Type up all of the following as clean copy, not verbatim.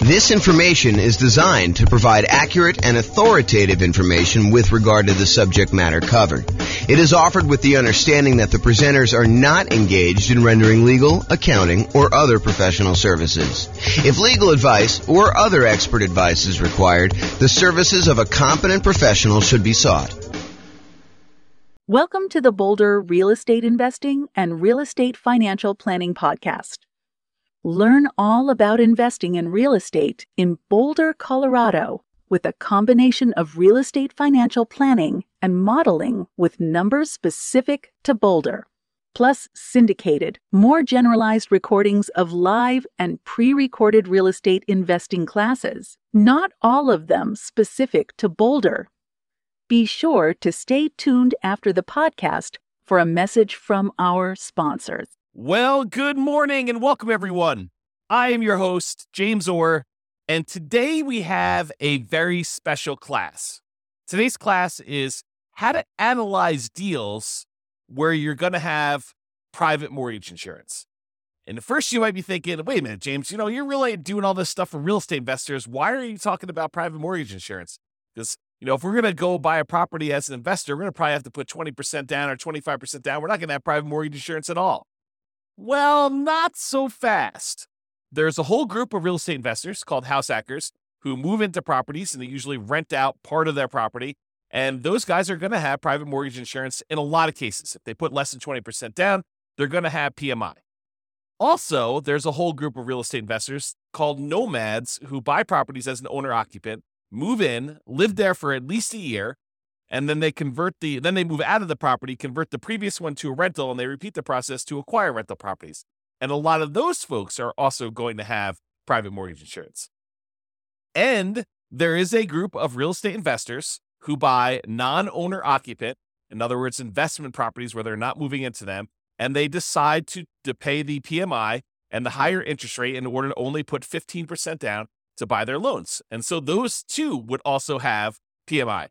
This information is designed to provide accurate and authoritative information with regard to the subject matter covered. It is offered with the understanding that the presenters are not engaged in rendering legal, accounting, or other professional services. If legal advice or other expert advice is required, the services of a competent professional should be sought. Welcome to the Boulder Real Estate Investing and Real Estate Financial Planning Podcast. Learn all about investing in real estate in Boulder, Colorado, with a combination of real estate financial planning and modeling with numbers specific to Boulder, plus syndicated, more generalized recordings of live and pre-recorded real estate investing classes, not all of them specific to Boulder. Be sure to stay tuned after the podcast for a message from our sponsors. Well, good morning and welcome, everyone. I am your host, James Orr, and today we have a very special class. Today's class is how to analyze deals where you're going to have private mortgage insurance. And at first you might be thinking, wait a minute, James, you're really doing all this stuff for real estate investors. Why are you talking about private mortgage insurance? Because if we're going to go buy a property as an investor, we're going to probably have to put 20% down or 25% down. We're not going to have private mortgage insurance at all. Well, not so fast. There's a whole group of real estate investors called house hackers who move into properties and they usually rent out part of their property. And those guys are going to have private mortgage insurance in a lot of cases. If they put less than 20% down, they're going to have PMI. Also, there's a whole group of real estate investors called nomads who buy properties as an owner-occupant, move in, live there for at least a year, and then they move out of the property, convert the previous one to a rental, and they repeat the process to acquire rental properties. And a lot of those folks are also going to have private mortgage insurance. And there is a group of real estate investors who buy non-owner occupant, in other words, investment properties where they're not moving into them, and they decide to pay the PMI and the higher interest rate in order to only put 15% down to buy their loans. And so those two would also have PMI.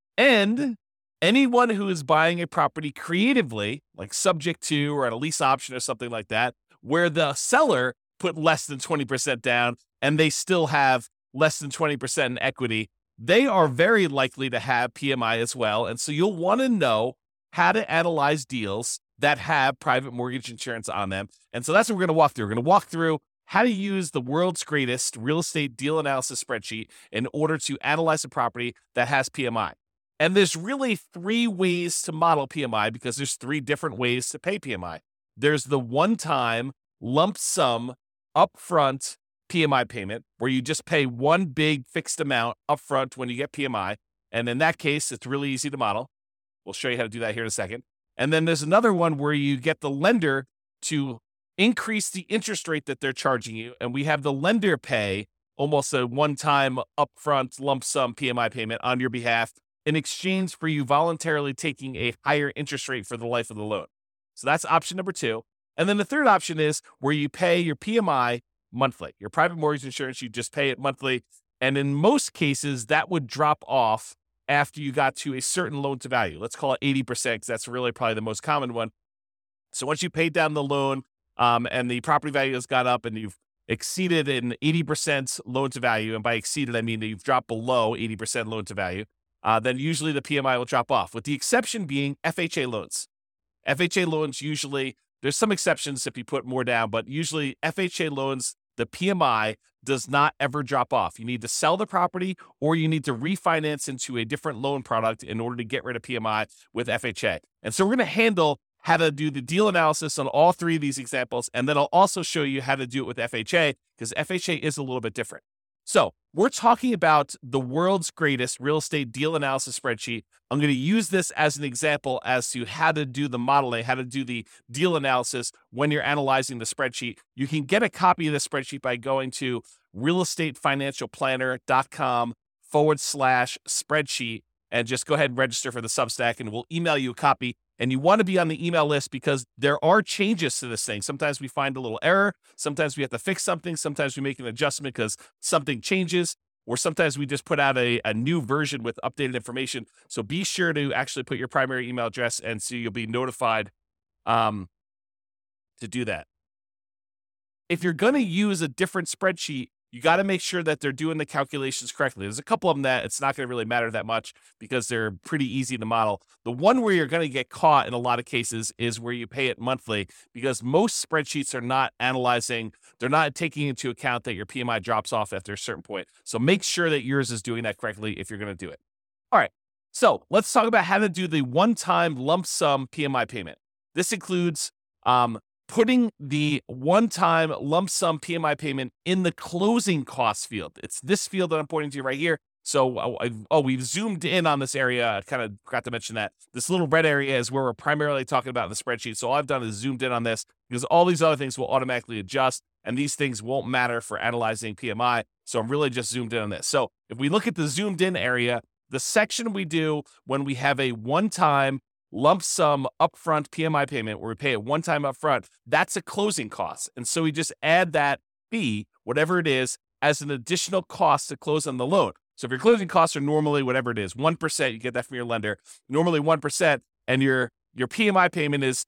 And anyone who is buying a property creatively, like subject to or at a lease option or something like that, where the seller put less than 20% down and they still have less than 20% in equity, they are very likely to have PMI as well. And so you'll want to know how to analyze deals that have private mortgage insurance on them. And so that's what we're going to walk through. We're going to walk through how to use the world's greatest real estate deal analysis spreadsheet in order to analyze a property that has PMI. And there's really three ways to model PMI because there's three different ways to pay PMI. There's the one-time lump sum upfront PMI payment where you just pay one big fixed amount upfront when you get PMI. And in that case, it's really easy to model. We'll show you how to do that here in a second. And then there's another one where you get the lender to increase the interest rate that they're charging you. And we have the lender pay almost a one-time upfront lump sum PMI payment on your behalf in exchange for you voluntarily taking a higher interest rate for the life of the loan. So that's option number two. And then the third option is where you pay your PMI monthly. Your private mortgage insurance, you just pay it monthly. And in most cases, that would drop off after you got to a certain loan to value. Let's call it 80% because that's really probably the most common one. So once you paid down the loan and the property value has gone up and you've exceeded an 80% loan to value, and by exceeded, I mean that you've dropped below 80% loan to value, then usually the PMI will drop off, with the exception being FHA loans. FHA loans usually, there's some exceptions if you put more down, but usually FHA loans, the PMI does not ever drop off. You need to sell the property or you need to refinance into a different loan product in order to get rid of PMI with FHA. And so we're going to handle how to do the deal analysis on all three of these examples, and then I'll also show you how to do it with FHA because FHA is a little bit different. So we're talking about the world's greatest real estate deal analysis spreadsheet. I'm going to use this as an example as to how to do the modeling, how to do the deal analysis when you're analyzing the spreadsheet. You can get a copy of the spreadsheet by going to realestatefinancialplanner.com/spreadsheet and just go ahead and register for the Substack and we'll email you a copy. And you want to be on the email list because there are changes to this thing. Sometimes we find a little error. Sometimes we have to fix something. Sometimes we make an adjustment because something changes. Or sometimes we just put out a new version with updated information. So be sure to actually put your primary email address and so you'll be notified to do that. If you're going to use a different spreadsheet, you got to make sure that they're doing the calculations correctly. There's a couple of them that it's not going to really matter that much because they're pretty easy to model. The one where you're going to get caught in a lot of cases is where you pay it monthly, because most spreadsheets are not analyzing, they're not taking into account that your PMI drops off after a certain point. So make sure that yours is doing that correctly if you're going to do it. All right. So let's talk about how to do the one-time lump sum PMI payment. This includes putting the one-time lump sum PMI payment in the closing costs field. It's this field that I'm pointing to right here. So, we've zoomed in on this area. I kind of forgot to mention that. This little red area is where we're primarily talking about in the spreadsheet. So all I've done is zoomed in on this because all these other things will automatically adjust, and these things won't matter for analyzing PMI. So I'm really just zoomed in on this. So if we look at the zoomed in area, the section we do when we have a one-time lump sum upfront PMI payment where we pay it one time upfront, that's a closing cost. And so we just add that fee, whatever it is, as an additional cost to close on the loan. So if your closing costs are normally whatever it is, 1%, you get that from your lender, normally 1%, and your PMI payment is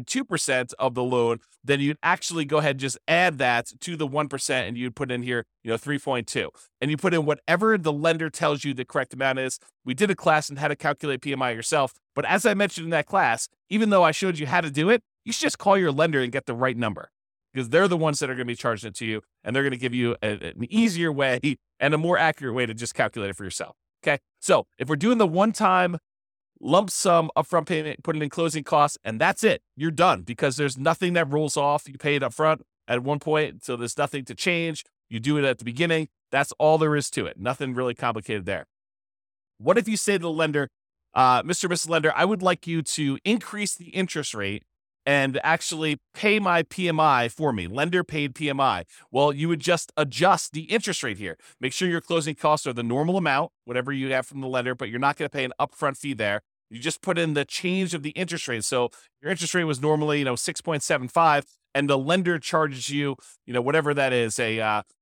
2.2% of the loan, then you'd actually go ahead and just add that to the 1%, and you'd put in here, 3.2. And you put in whatever the lender tells you the correct amount is. We did a class on how to calculate PMI yourself, but as I mentioned in that class, even though I showed you how to do it, you should just call your lender and get the right number, because they're the ones that are going to be charging it to you, and they're going to give you an easier way and a more accurate way to just calculate it for yourself. Okay, so if we're doing the one-time lump sum upfront payment, put it in closing costs, and that's it. You're done, because there's nothing that rolls off. You pay it upfront at one point, so there's nothing to change. You do it at the beginning. That's all there is to it. Nothing really complicated there. What if you say to the lender, Mr. Mrs. Lender, I would like you to increase the interest rate and actually pay my PMI for me. Lender paid PMI. Well, you would just adjust the interest rate here. Make sure your closing costs are the normal amount, whatever you have from the lender, but you're not going to pay an upfront fee there. You just put in the change of the interest rate. So your interest rate was normally, 6.75, and the lender charges you, whatever that is, a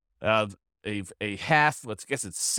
half, let's guess it's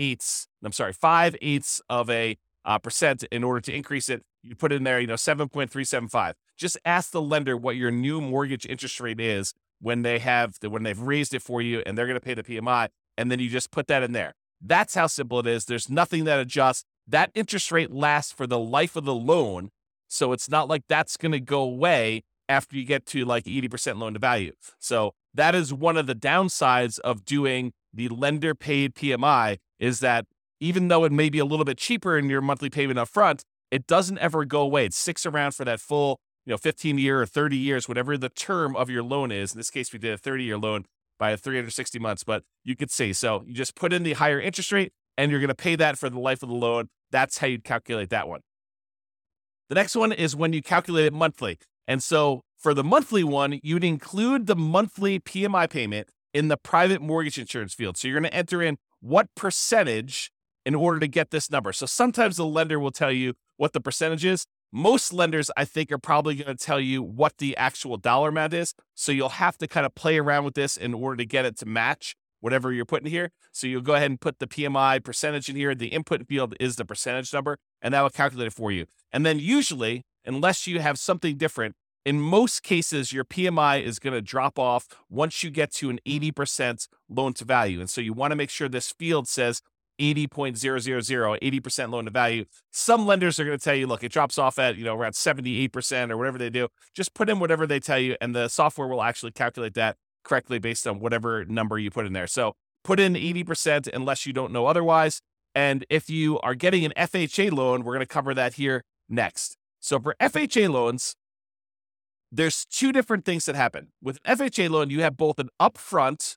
5/8 of a percent in order to increase it. You put in there, 7.375. Just ask the lender what your new mortgage interest rate is when they've raised it for you, and they're going to pay the PMI, and then you just put that in there. That's how simple it is. There's nothing that adjusts. That interest rate lasts for the life of the loan, so it's not like that's going to go away after you get to like 80% loan to value. So that is one of the downsides of doing the lender paid PMI, is that even though it may be a little bit cheaper in your monthly payment up front, it doesn't ever go away. It sticks around for that full 15 year or 30 years, whatever the term of your loan is. In this case, we did a 30-year loan by 360 months, but you could see. So you just put in the higher interest rate, and you're going to pay that for the life of the loan. That's how you'd calculate that one. The next one is when you calculate it monthly. And so for the monthly one, you'd include the monthly PMI payment in the private mortgage insurance field. So you're going to enter in what percentage in order to get this number. So sometimes the lender will tell you what the percentage is. Most lenders, I think, are probably going to tell you what the actual dollar amount is. So you'll have to kind of play around with this in order to get it to match whatever you're putting here. So you'll go ahead and put the PMI percentage in here. The input field is the percentage number, and that will calculate it for you. And then usually, unless you have something different, in most cases, your PMI is going to drop off once you get to an 80% loan to value. And so you want to make sure this field says 80.000, 80% loan to value. Some lenders are going to tell you, look, it drops off at, around 78% or whatever they do. Just put in whatever they tell you, and the software will actually calculate that correctly based on whatever number you put in there. So put in 80% unless you don't know otherwise. And if you are getting an FHA loan, we're going to cover that here next. So for FHA loans, there's two different things that happen. With an FHA loan, you have both an upfront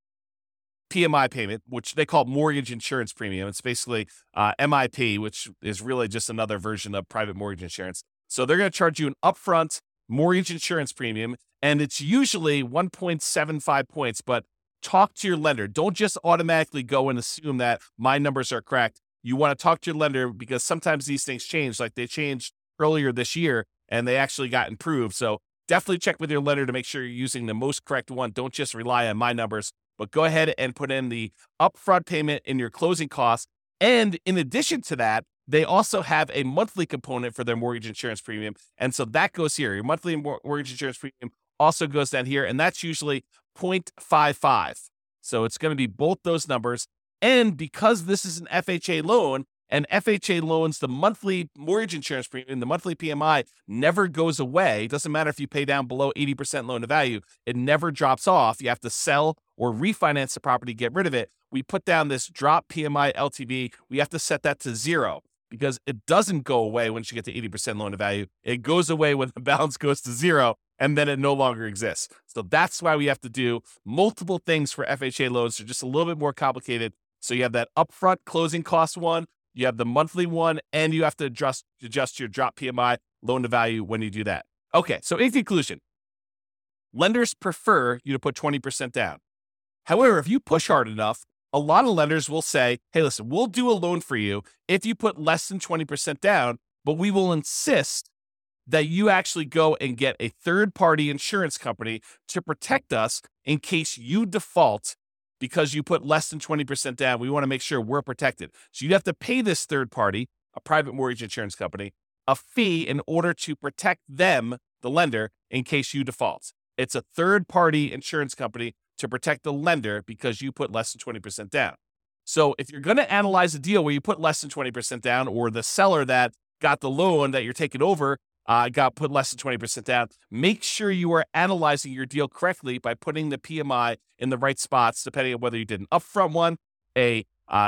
PMI payment, which they call mortgage insurance premium. It's basically MIP, which is really just another version of private mortgage insurance. So they're going to charge you an upfront mortgage insurance premium, and it's usually 1.75 points, but talk to your lender. Don't just automatically go and assume that my numbers are correct. You want to talk to your lender, because sometimes these things change. Like they changed earlier this year, and they actually got improved. So definitely check with your lender to make sure you're using the most correct one. Don't just rely on my numbers, but go ahead and put in the upfront payment in your closing costs. And in addition to that, they also have a monthly component for their mortgage insurance premium. And so that goes here. Your monthly mortgage insurance premium also goes down here, and that's usually 0.55. So it's going to be both those numbers. And because this is an FHA loan, and FHA loans, the monthly mortgage insurance premium, the monthly PMI never goes away. It doesn't matter if you pay down below 80% loan to value. It never drops off. You have to sell or refinance the property, get rid of it. We put down this drop PMI LTV. We have to set that to 0 because it doesn't go away once you get to 80% loan to value. It goes away when the balance goes to 0, and then it no longer exists. So that's why we have to do multiple things for FHA loans. They're just a little bit more complicated. So you have that upfront closing cost one, you have the monthly one, and you have to adjust your drop PMI loan to value when you do that. Okay, so in conclusion, lenders prefer you to put 20% down. However, if you push hard enough, a lot of lenders will say, hey, listen, we'll do a loan for you if you put less than 20% down, but we will insist that you actually go and get a third-party insurance company to protect us in case you default because you put less than 20% down. We want to make sure we're protected. So you'd have to pay this third party, a private mortgage insurance company, a fee in order to protect them, the lender, in case you default. It's a third-party insurance company to protect the lender because you put less than 20% down. So if you're going to analyze a deal where you put less than 20% down, or the seller that got the loan that you're taking over got put less than 20% down, make sure you are analyzing your deal correctly by putting the PMI in the right spots, depending on whether you did an upfront one, a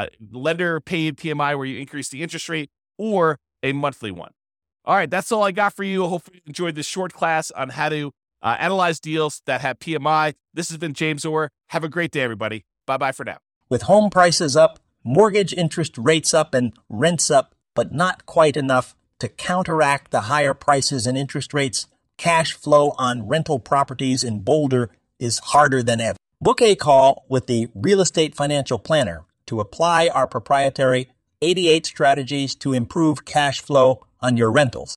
lender paid PMI where you increase the interest rate, or a monthly one. All right, that's all I got for you. Hopefully you enjoyed this short class on how to analyze deals that have PMI. This has been James Orr. Have a great day, everybody. Bye-bye for now. With home prices up, mortgage interest rates up, and rents up, but not quite enough to counteract the higher prices and interest rates, cash flow on rental properties in Boulder is harder than ever. Book a call with the Real Estate Financial Planner to apply our proprietary 88 strategies to improve cash flow on your rentals.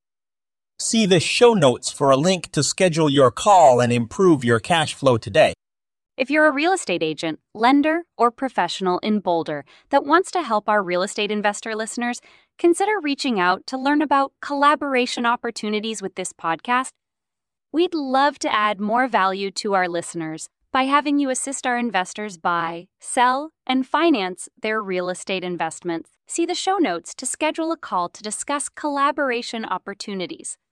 See the show notes for a link to schedule your call and improve your cash flow today. If you're a real estate agent, lender, or professional in Boulder that wants to help our real estate investor listeners, consider reaching out to learn about collaboration opportunities with this podcast. We'd love to add more value to our listeners by having you assist our investors buy, sell, and finance their real estate investments. See the show notes to schedule a call to discuss collaboration opportunities.